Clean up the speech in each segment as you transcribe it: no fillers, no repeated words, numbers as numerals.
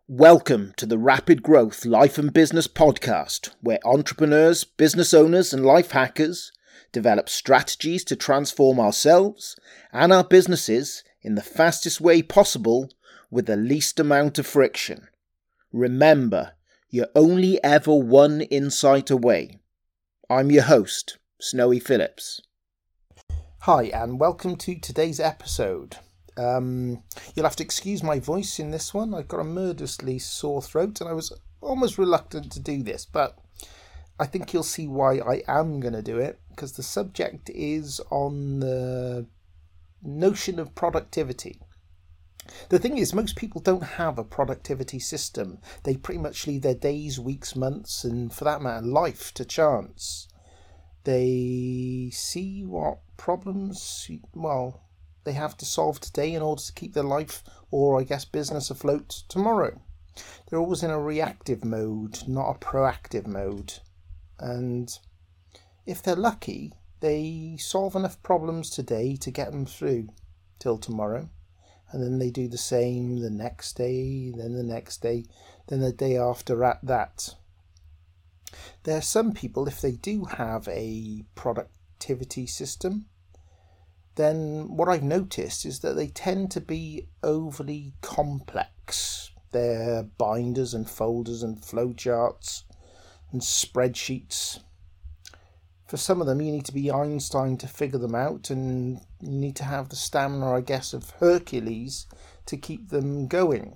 Welcome to the Rapid Growth Life and Business Podcast, where entrepreneurs, business owners and life hackers develop strategies to transform ourselves and our businesses in the fastest way possible with the least amount of friction. Remember, you're only ever one insight away. I'm your host, Snowy Phillips. Hi, and welcome to today's episode. You'll have to excuse my voice in this one. I've got a murderously sore throat and I was almost reluctant to do this, but I think you'll see why I am going to do it, because the subject is on the notion of productivity. The thing is, most people don't have a productivity system. They pretty much leave their days, weeks, months, and for that matter, life to chance. They see what problems, they have to solve today in order to keep their life or, business afloat tomorrow. They're always in a reactive mode, not a proactive mode. And if they're lucky, they solve enough problems today to get them through till tomorrow. And then they do the same the next day, then the next day, then the day after at that. There are some people, if they do have a productivity system, then what I've noticed is that they tend to be overly complex. Their binders and folders and flowcharts and spreadsheets. For some of them, you need to be Einstein to figure them out, and you need to have the stamina, of Hercules to keep them going.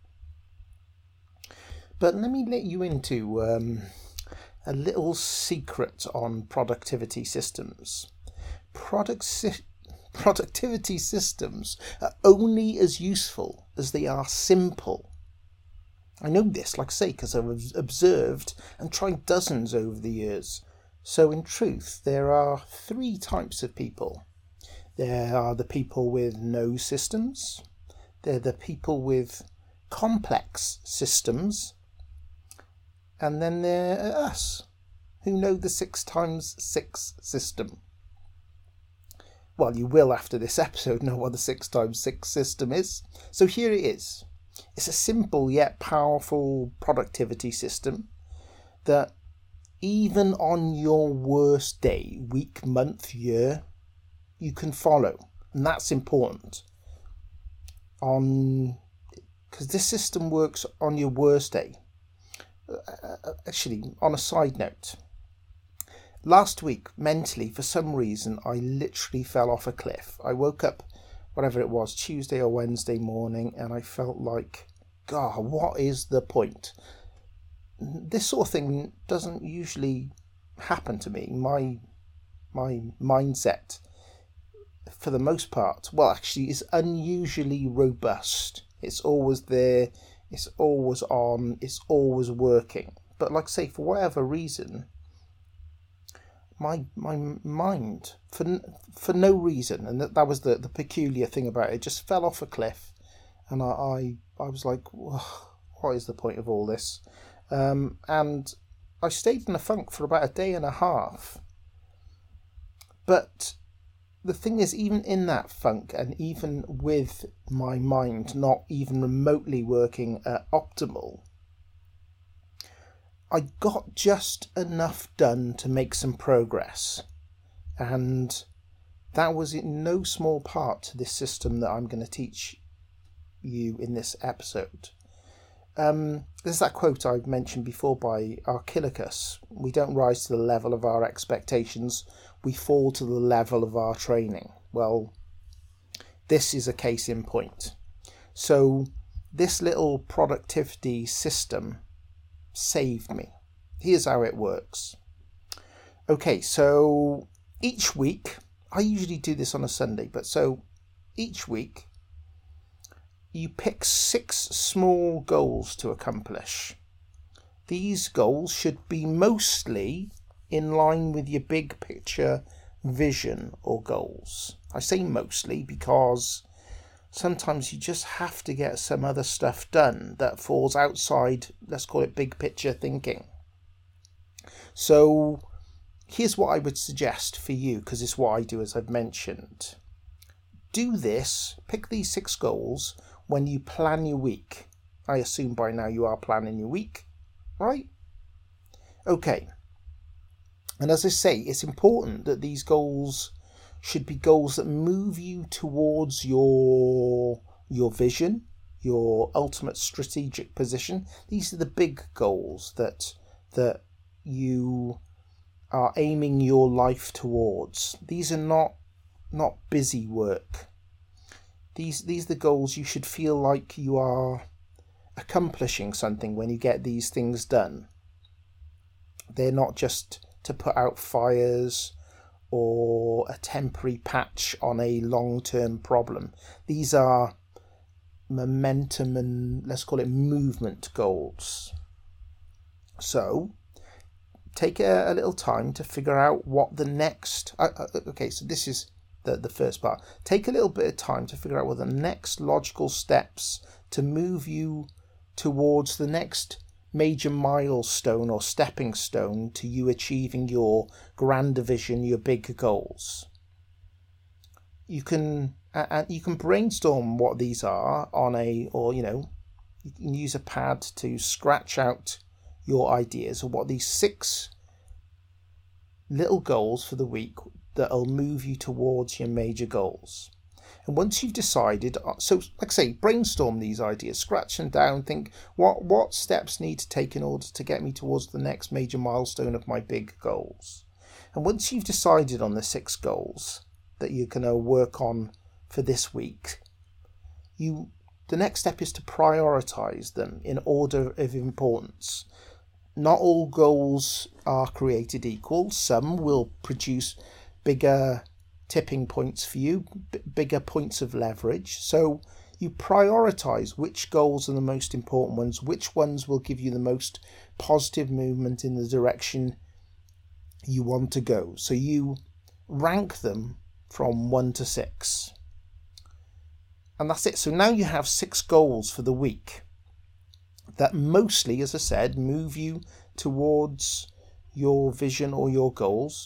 But let me let you into a little secret on productivity systems. Productivity systems are only as useful as they are simple. I know this, because I've observed and tried dozens over the years. So in truth, there are three types of people. There are the people with no systems. They're the people with complex systems. And then there are us, who know the 6x6 system. Well, you will after this episode know what the 6x6 system is. So here it is. It's a simple yet powerful productivity system that even on your worst day, week, month, year, you can follow. And that's important. Because this system works on your worst day. Actually, on a side note, last week, mentally, for some reason, I literally fell off a cliff. I woke up, whatever it was, Tuesday or Wednesday morning, and I felt like, God, what is the point? This sort of thing doesn't usually happen to me. My mindset, for the most part, is unusually robust. It's always there, it's always on, it's always working. But for whatever reason, my mind, for no reason, and that was the peculiar thing about it, just fell off a cliff, and I was like, what is the point of all this? And I stayed in a funk for about a day and a half. But the thing is, even in that funk, and even with my mind not even remotely working at optimal, I got just enough done to make some progress. And that was in no small part to this system that I'm going to teach you in this episode. There's that quote I've mentioned before by Archilochus. We don't rise to the level of our expectations, we fall to the level of our training. Well, this is a case in point. So this little productivity system saved me. Here's how it works. Okay, so each week, I usually do this on a Sunday, but so each week, you pick 6 small goals to accomplish. These goals should be mostly in line with your big picture vision or goals. I say mostly because sometimes you just have to get some other stuff done that falls outside, let's call it big picture thinking. So here's what I would suggest for you, because it's what I do, as I've mentioned. Do this, pick these 6 goals when you plan your week. I assume by now you are planning your week, right? Okay. And as I say, it's important that these goals should be goals that move you towards your vision, your ultimate strategic position. These are the big goals that you are aiming your life towards. These are not busy work. These are the goals you should feel like you are accomplishing something when you get these things done. They're not just to put out fires or a temporary patch on a long-term problem. These are momentum and, let's call it, movement goals. So take a little time to figure out what the next... okay, so this is the first part. Take a little bit of time to figure out what the next logical steps to move you towards the next major milestone or stepping stone to you achieving your grander vision, your bigger goals. You can brainstorm what these are you can use a pad to scratch out your ideas of what these 6 little goals for the week that'll move you towards your major goals. And once you've decided, so like I say, brainstorm these ideas, scratch them down, think what steps need to take in order to get me towards the next major milestone of my big goals. And once you've decided on the 6 goals that you're going to work on for this week, the next step is to prioritize them in order of importance. Not all goals are created equal. Some will produce bigger tipping points for you, bigger points of leverage. So you prioritize which goals are the most important ones, which ones will give you the most positive movement in the direction you want to go. So you rank them from 1 to 6. And that's it. So now you have 6 goals for the week that mostly, as I said, move you towards your vision or your goals.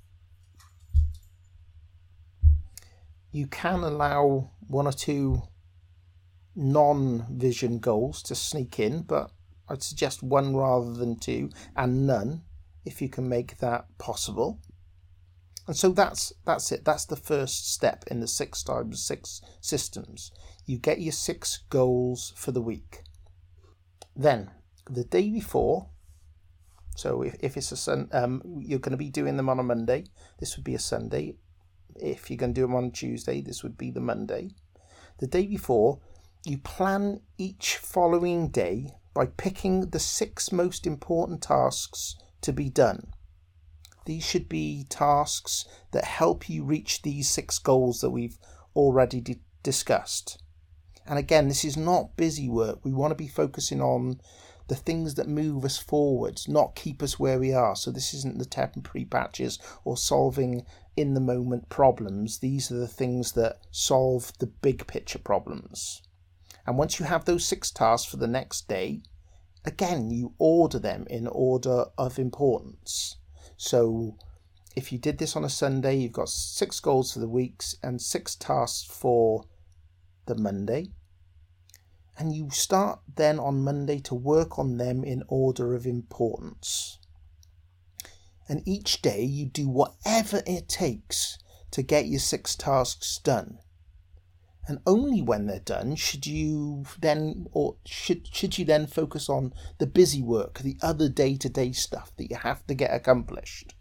You can allow 1 or 2 non-vision goals to sneak in, but I'd suggest 1 rather than 2, and none if you can make that possible. And so that's it. That's the first step in the 6x6 systems. You get your 6 goals for the week. Then the day before, so if it's you're going to be doing them on a Monday, this would be a Sunday. If you're going to do them on Tuesday, this would be the Monday. The day before, you plan each following day by picking the 6 most important tasks to be done. These should be tasks that help you reach these 6 goals that we've already discussed. And again, this is not busy work. We want to be focusing on the things that move us forwards, not keep us where we are. So this isn't the temporary patches or solving in the moment problems. These are the things that solve the big picture problems. And once you have those 6 tasks for the next day, again, you order them in order of importance. So if you did this on a Sunday, you've got 6 goals for the weeks and 6 tasks for the Monday. And you start then on Monday to work on them in order of importance. And each day you do whatever it takes to get your 6 tasks done. And only when they're done should you then focus on the busy work, the other day-to-day stuff that you have to get accomplished.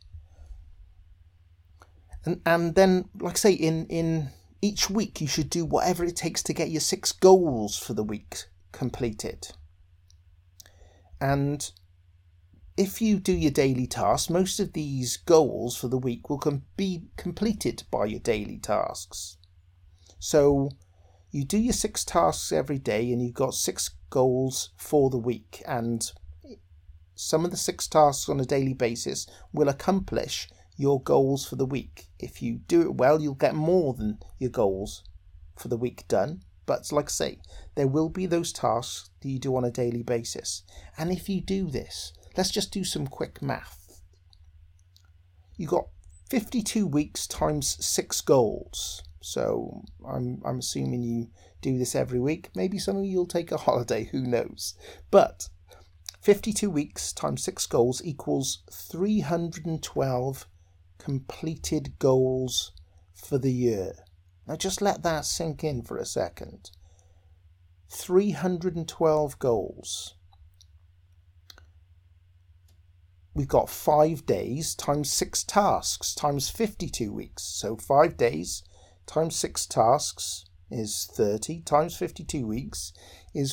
And then, like I say, in each week you should do whatever it takes to get your 6 goals for the week completed. And if you do your daily tasks, most of these goals for the week will be completed by your daily tasks. So you do your 6 tasks every day and you've got 6 goals for the week. And some of the 6 tasks on a daily basis will accomplish your goals for the week. If you do it well, you'll get more than your goals for the week done. But like I say, there will be those tasks that you do on a daily basis. And if you do this, let's just do some quick math. You got 52 weeks times 6 goals. So I'm assuming you do this every week. Maybe some of you will take a holiday, who knows. But 52 weeks times 6 goals equals 312 completed goals for the year. Now just let that sink in for a second. 312 goals. We've got 5 days times 6 tasks times 52 weeks. So 5 days times 6 tasks is 30 times 52 weeks is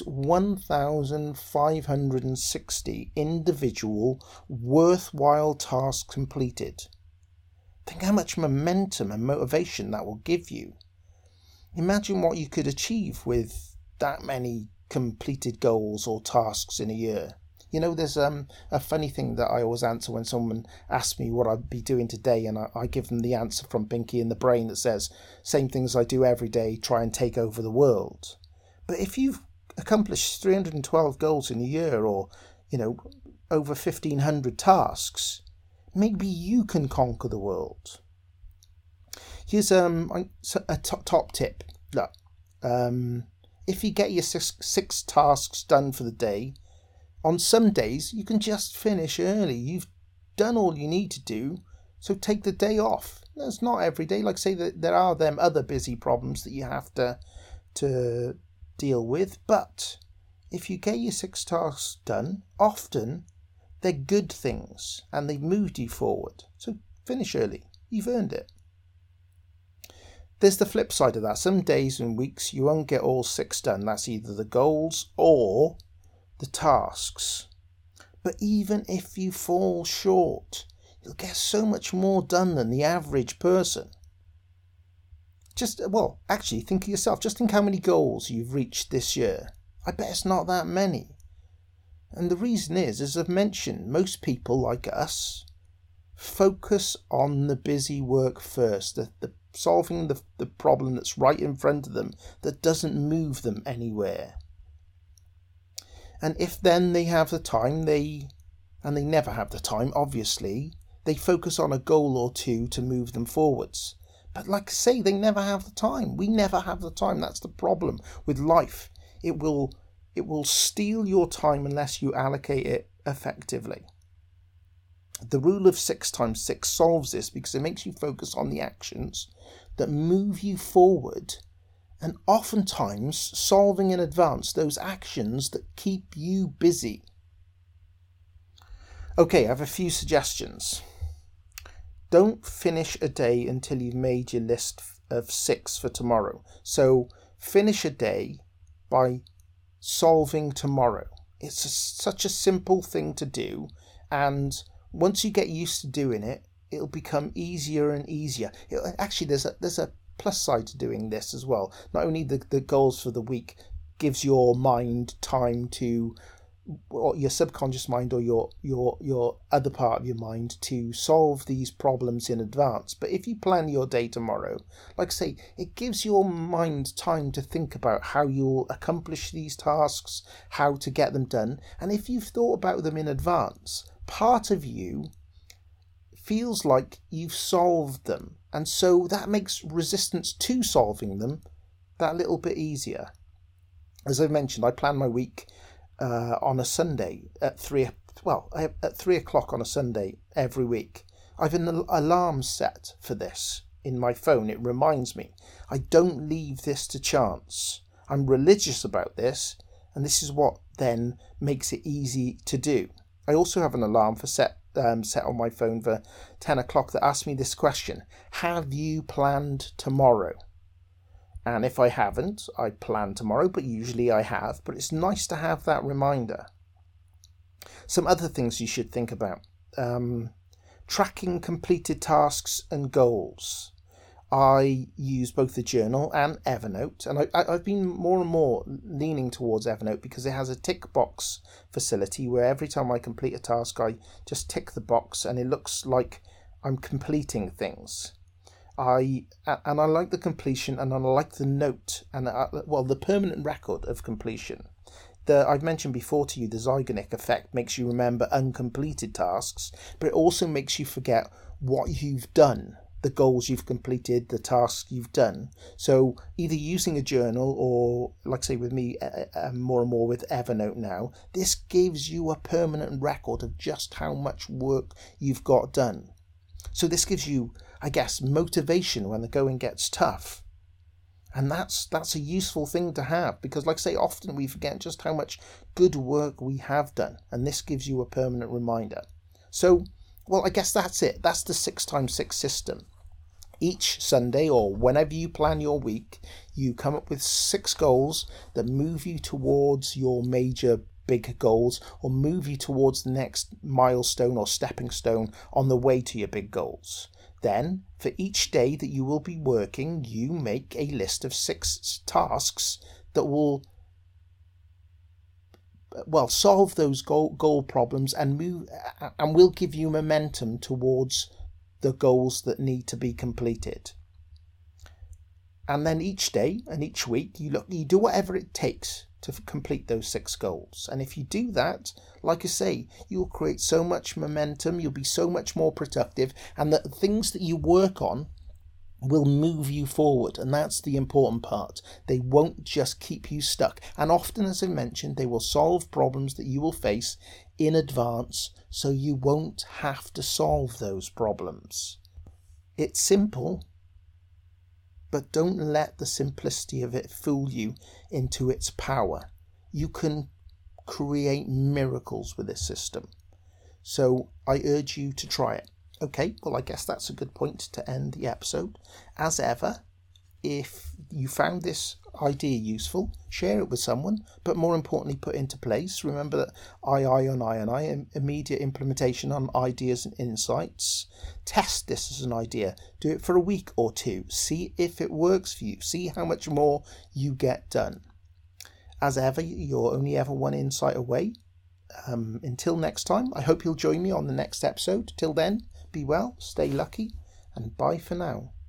1,560 individual worthwhile tasks completed. Think how much momentum and motivation that will give you. Imagine what you could achieve with that many completed goals or tasks in a year. You know, there's a funny thing that I always answer when someone asks me what I'd be doing today, and I give them the answer from Pinky and the Brain that says, same things I do every day, try and take over the world. But if you've accomplished 312 goals in a year, or, you know, over 1,500 tasks, maybe you can conquer the world. Here's a top tip. Look, if you get your six tasks done for the day, on some days you can just finish early. You've done all you need to do, so take the day off. That's not every day. Like, say that there are them other busy problems that you have to deal with, but if you get your 6 tasks done, often they're good things and they've moved you forward. So finish early. You've earned it. There's the flip side of that. Some days and weeks you won't get all 6 done. That's either the goals or the tasks. But even if you fall short, you'll get so much more done than the average person. Actually, think of yourself. Just think how many goals you've reached this year. I bet it's not that many. And the reason is, as I've mentioned, most people like us focus on the busy work first, the solving the problem that's right in front of them that doesn't move them anywhere. And if then they have the time, they never have the time, obviously, they focus on a goal or two to move them forwards. But like I say, they never have the time. We never have the time. That's the problem with life. It will steal your time unless you allocate it effectively. The rule of 6 times 6 solves this because it makes you focus on the actions that move you forward, and oftentimes solving in advance those actions that keep you busy. Okay, I have a few suggestions. Don't finish a day until you've made your list of 6 for tomorrow. So finish a day by solving tomorrow. It's such a simple thing to do, and once you get used to doing it, it'll become easier and easier. Actually, there's a plus side to doing this as well. Not only the goals for the week gives your mind time to, or your subconscious mind or your other part of your mind to solve these problems in advance, but if you plan your day tomorrow, like I say, it gives your mind time to think about how you'll accomplish these tasks, how to get them done, and if you've thought about them in advance, part of you feels like you've solved them, and so that makes resistance to solving them that little bit easier. As I mentioned, I plan my week on a Sunday at 3 o'clock on a Sunday every week. I've an alarm set for this in my phone. It reminds me. I don't leave this to chance. I'm religious about this, and this is what then makes it easy to do. I also have an alarm for set on my phone for 10 o'clock that asks me this question: have you planned tomorrow? And if I haven't, I plan tomorrow, but usually I have. But it's nice to have that reminder. Some other things you should think about. Tracking completed tasks and goals. I use both the journal and Evernote, and I've been more and more leaning towards Evernote because it has a tick box facility where every time I complete a task, I just tick the box and it looks like I'm completing things. I like the completion, and I like the note, and the permanent record of completion. I've mentioned before to you, the Zeigarnik effect makes you remember uncompleted tasks, but it also makes you forget what you've done. the goals you've completed, the tasks you've done. So either using a journal or, like say with me, more and more with Evernote now, this gives you a permanent record of just how much work you've got done. So this gives you, I guess, motivation when the going gets tough. And that's a useful thing to have, because like I say, often we forget just how much good work we have done, and this gives you a permanent reminder. So, well, I guess that's it. That's the 6x6 system. Each Sunday, or whenever you plan your week, you come up with 6 goals that move you towards your major big goals, or move you towards the next milestone or stepping stone on the way to your big goals. Then, for each day that you will be working, you make a list of 6 tasks that will, well, solve those goal problems and will give you momentum towards the goals that need to be completed. And then each day and each week, you do whatever it takes to complete those 6 goals. And if you do that, like I say, you'll create so much momentum, you'll be so much more productive, and the things that you work on will move you forward. And that's the important part. They won't just keep you stuck. And often, as I mentioned, they will solve problems that you will face in advance, so you won't have to solve those problems. It's simple, but don't let the simplicity of it fool you into its power. You can create miracles with this system. So I urge you to try it. Okay, well, I guess that's a good point to end the episode. As ever, if you found this idea useful, share it with someone, but more importantly, put into place. Remember that I, immediate implementation on ideas and insights. Test this as an idea. Do it for a week or 2. See if it works for you. See how much more you get done. As ever, you're only ever one insight away. Until next time, I hope you'll join me on the next episode. Till then, be well, stay lucky, and bye for now.